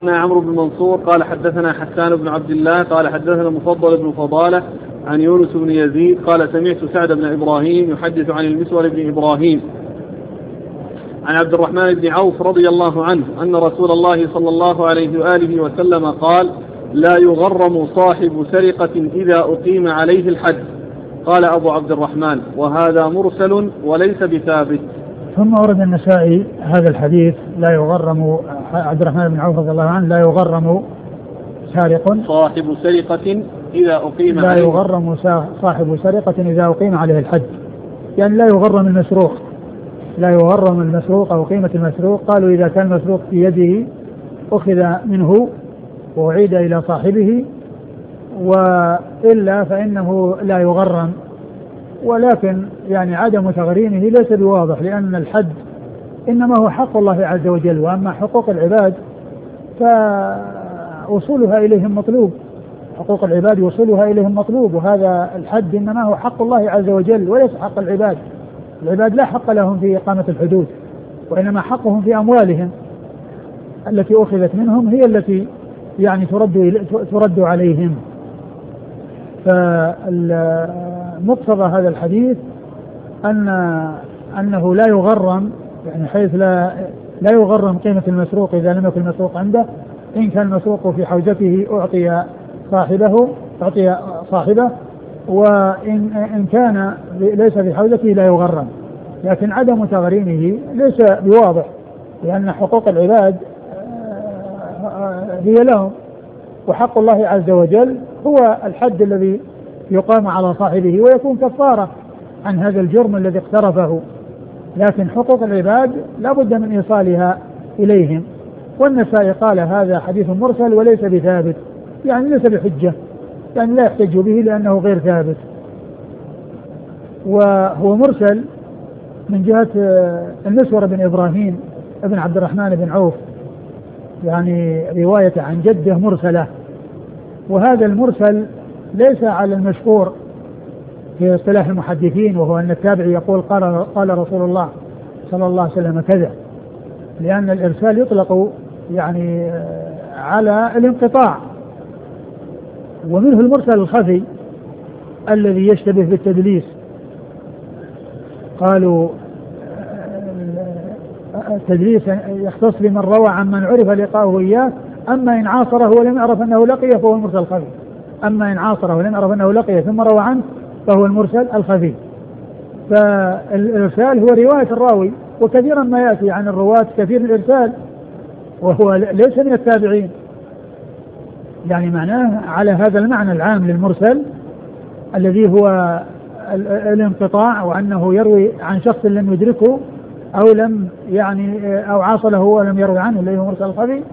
عمرو بن منصور قال حدثنا حسان بن عبد الله قال حدثنا مفضل بن فضالة عن يونس بن يزيد قال سمعت سعد بن إبراهيم يحدث عن المسور بن إبراهيم عن عبد الرحمن بن عوف رضي الله عنه أن رسول الله صلى الله عليه وآله وسلم قال لا يغرم صاحب سرقة إذا أقيم عليه الحد. قال أبو عبد الرحمن وهذا مرسل وليس بثابت. ثم ورد النسائي هذا الحديث لا يغرم عبد الرحمن بن عوف رضي الله عنه لا يغرم سارق صاحب سرقة إذا أقيم لا يغرم صاحب سرقة إذا أقيم عليه الحد، يعني لا يغرم المسروق، لا يغرم المسروق أو قيمة المسروق. قالوا إذا كان المسروق في يده أخذ منه وأعيد إلى صاحبه، وإلا فإنه لا يغرم. ولكن يعني عدم تغريمه ليس بواضح، لأن الحد إنما هو حق الله عز وجل، وأما حقوق العباد فوصولها إليهم مطلوب، حقوق العباد وصولها إليهم مطلوب، وهذا الحد إنما هو حق الله عز وجل وليس حق العباد. العباد لا حق لهم في إقامة الحدود، وإنما حقهم في أموالهم التي أخذت منهم هي التي يعني ترد عليهم. فمقتضى هذا الحديث أنه لا يغرم، يعني حيث لا يغرم قيمة المسروق إذا لم يكن المسروق عنده. إن كان المسروق في حوزته أعطي صاحبه، وإن كان ليس في حوزته لا يغرم. لكن عدم تغريمه ليس بواضح، لأن حقوق العباد هي لهم، وحق الله عز وجل هو الحد الذي يقام على صاحبه ويكون كفارة عن هذا الجرم الذي اقترفه. لكن حقوق العباد لا بد من إيصالها إليهم. والنسائي قال هذا حديث مرسل وليس بثابت، يعني ليس بحجة، يعني لا يحتج به لأنه غير ثابت. وهو مرسل من جهة المسور بن إبراهيم ابن عبد الرحمن بن عوف، يعني رواية عن جده مرسلة. وهذا المرسل ليس على المشهور في اصطلاح المحدثين، وهو أن التابعي يقول قال رسول الله صلى الله عليه وسلم كذا، لأن الإرسال يطلق يعني على الانقطاع. ومنه المرسل الخفي الذي يشتبه بالتدليس. قالوا التدليس يختص بمن روى عن من عرف لقاؤه إياه، أما إن عاصره ولم يعرف أنه لقيه فهو المرسل الخفي. أما إن عاصره ولم يعرف أنه لقيه ثم روى عنه فهو المرسل الخفي. فالإرسال هو رواية الراوي، وكثيرا ما يأتي عن الرواة كثير الإرسال وهو ليس من التابعين، يعني معناه على هذا المعنى العام للمرسل الذي هو الانقطاع، وأنه يروي عن شخص لم يدركه أو لم يعني أو عاصله ولم يروي عنه، اللي هو مرسل الخفي.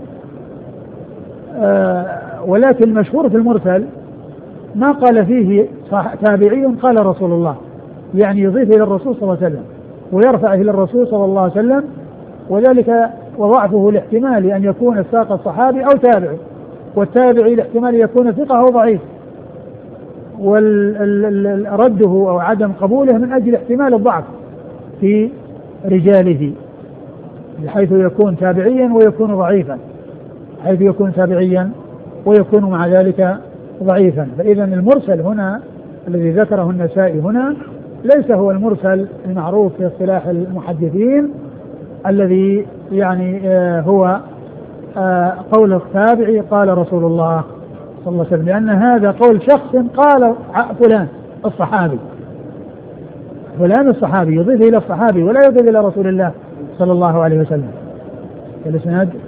ولكن المشهور في المرسل ما قال فيه تابعي قال رسول الله، يعني يضيف إلى الرسول صلى الله عليه وسلم ويرفع إلى الرسول صلى الله عليه وسلم، وذلك وضعفه لاحتمال أن يكون الساق الصحابي أو تابعي، والتابعي لاحتمال يكون ثقة أو ضعيف، ورده أو عدم قبوله من أجل احتمال الضعف في رجاله، بحيث يكون تابعيا ويكون ضعيفا، حيث يكون تابعيا ويكون مع ذلك ضعيفا. فإذا المرسل هنا الذي ذكره النسائي هنا ليس هو المرسل المعروف في اصطلاح المحدثين الذي يعني هو قول التابعي قال رسول الله صلى الله عليه وسلم، لأن هذا قول شخص قال فلان الصحابي، فلان الصحابي يضيف إلى الصحابي ولا يضيف إلى رسول الله صلى الله عليه وسلم. الإسناد